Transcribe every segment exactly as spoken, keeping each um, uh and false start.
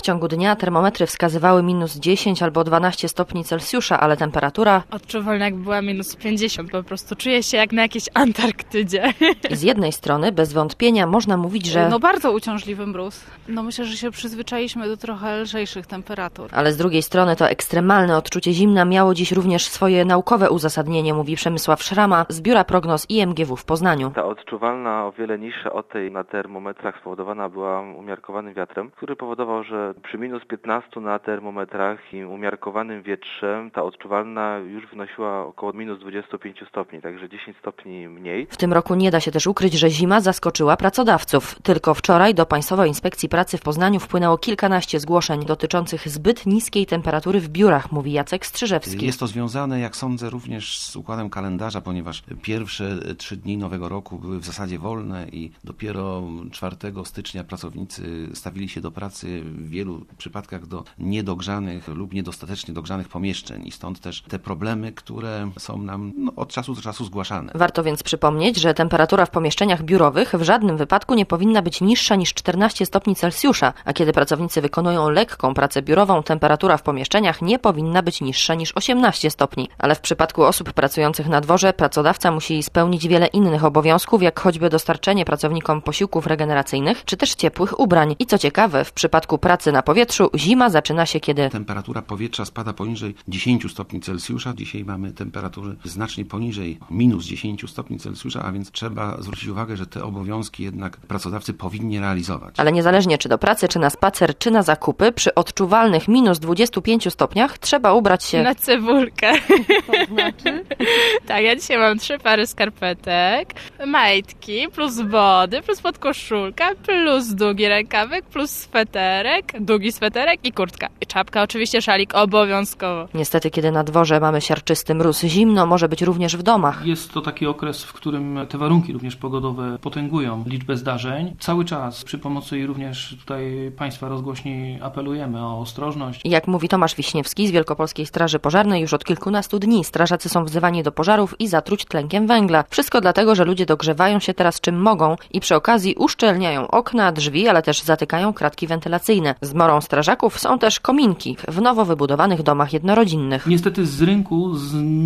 ciągu dnia termometry wskazywały minus dziesięć albo dwanaście stopni Celsjusza, ale temperatura odczuwalna jak była minus pięćdziesiąt, po prostu czuję się jak na jakiejś Antarktydzie. I z jednej strony bez wątpienia można mówić, że no bardzo uciążliwy mróz. No myślę, że się przyzwyczailiśmy do trochę lżejszych temperatur. Ale z drugiej strony to ekstremalne odczucie zimna miało dziś również swoje naukowe uzasadnienie, mówi Przemysław Szrama z Biura Prognoz I M G W w Poznaniu. Ta odczuwalna o wiele niższa od tej na termometrach spowodowana była umiarkowanym wiatrem, który powodował, że przy minus piętnaście na termometrach i umiarkowanym wietrze ta odczuwalna już wynosiła około minus dwadzieścia pięć stopni, także dziesięć stopni mniej. W tym roku nie da się też ukryć, że zima zaskoczyła pracodawców. Tylko wczoraj do Państwowej Inspekcji Pracy w Poznaniu wpłynęło kilkanaście zgłoszeń dotyczących zbyt niskiej temperatury w biurach, mówi Jacek Strzyżewski. Jest to związane, jak sądzę, również z układem kalendarza, ponieważ pierwsze trzy dni nowego roku były w zasadzie wolne i dopiero czwartego stycznia pracownicy stawili się do pracy w wielu przypadkach do niedogrzanych lub niedostatecznie dogrzanych pomieszczeń i stąd też te problemy, które są nam no, od czasu do czasu zgłaszane. Warto więc przypomnieć, że temperatura w pomieszczeniach biurowych w żadnym wypadku nie powinna być niższa niż czternaście stopni Celsjusza, a kiedy pracownicy wykonują lekką pracę biurową, temperatura w pomieszczeniach nie powinna być niższa niż osiemnaście stopni. Ale w przypadku osób pracujących na dworze pracodawca musi spełnić wiele innych obowiązków, jak choćby dostarczenie pracownikom posiłków regeneracyjnych, czy też ciepłych ubrań. I co ciekawe, w przypadku pracy na powietrzu zima zaczyna się, kiedy temperatura powietrza spada poniżej dziesięć stopni Celsjusza. Dzisiaj mamy temperatury znacznie poniżej minus dziesięć stopni Celsjusza, a więc trzeba zwrócić uwagę, że te obowiązki jednak pracodawcy powinni realizować. Ale niezależnie czy do pracy, czy na spacer, czy na zakupy, przy odczuwalnych minus dwudziestu pięciu stopniach trzeba ubrać się na cebulkę. To znaczy? Tak, ja dzisiaj mam trzy pary skarpetek, majtki, plus body, plus podkoszulka, plus długi rękawek, plus sweterek, długi sweterek i kurtka. I czapka, oczywiście szalik obowiązkowo. Niestety, kiedy na dworze mamy siarczysty mróz, zimno może być również w domach. Jest to taki okres, w którym te warunki również pogodowe potęgują liczbę zdarzeń. Cały czas przy pomocy również tutaj Państwa rozgłośni apelujemy o ostrożność. Jak mówi Tomasz Wiśniewski z Wielkopolskiej Straży Pożarnej, już od kilkunastu dni strażacy są wzywani do pożarów i zatruć tlenkiem węgla. Wszystko dlatego, że ludzie dogrzewają się teraz czym mogą i przy okazji uszczelniają okna, drzwi, ale też zatykają kratki wentylacyjne. Zmorą strażaków są też kominki w nowo wybudowanych domach jednorodzinnych. Niestety z rynku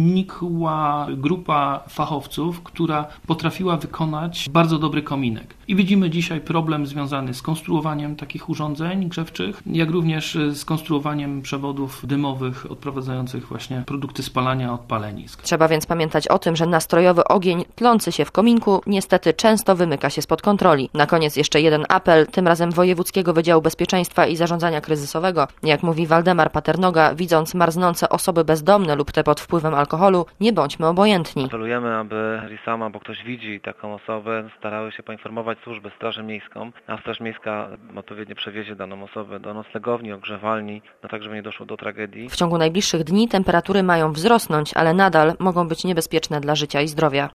znikła grupa fachowców, która potrafiła wykonać bardzo dobry kominek. I widzimy dzisiaj problem związany z konstruowaniem takich urządzeń grzewczych, jak również z konstruowaniem przewodów dymowych odprowadzających właśnie produkty spalania od palenisk. Trzeba więc pamiętać o tym, że nastrojowy ogień tlący się w kominku niestety często wymyka się spod kontroli. Na koniec jeszcze jeden apel, tym razem Wojewódzkiego Wydziału Bezpieczeństwa i Zarządzania Kryzysowego. Jak mówi Waldemar Paternoga, widząc marznące osoby bezdomne lub te pod wpływem alkoholu, nie bądźmy obojętni. Apelujemy, aby sama, bo ktoś widzi taką osobę, starały się poinformować służbę, Straż Miejską, a Straż Miejska odpowiednio przewiezie daną osobę do noclegowni, ogrzewalni, no tak, żeby nie doszło do tragedii. W ciągu najbliższych dni temperatury mają wzrosnąć, ale nadal mogą być niebezpieczne dla życia i zdrowia.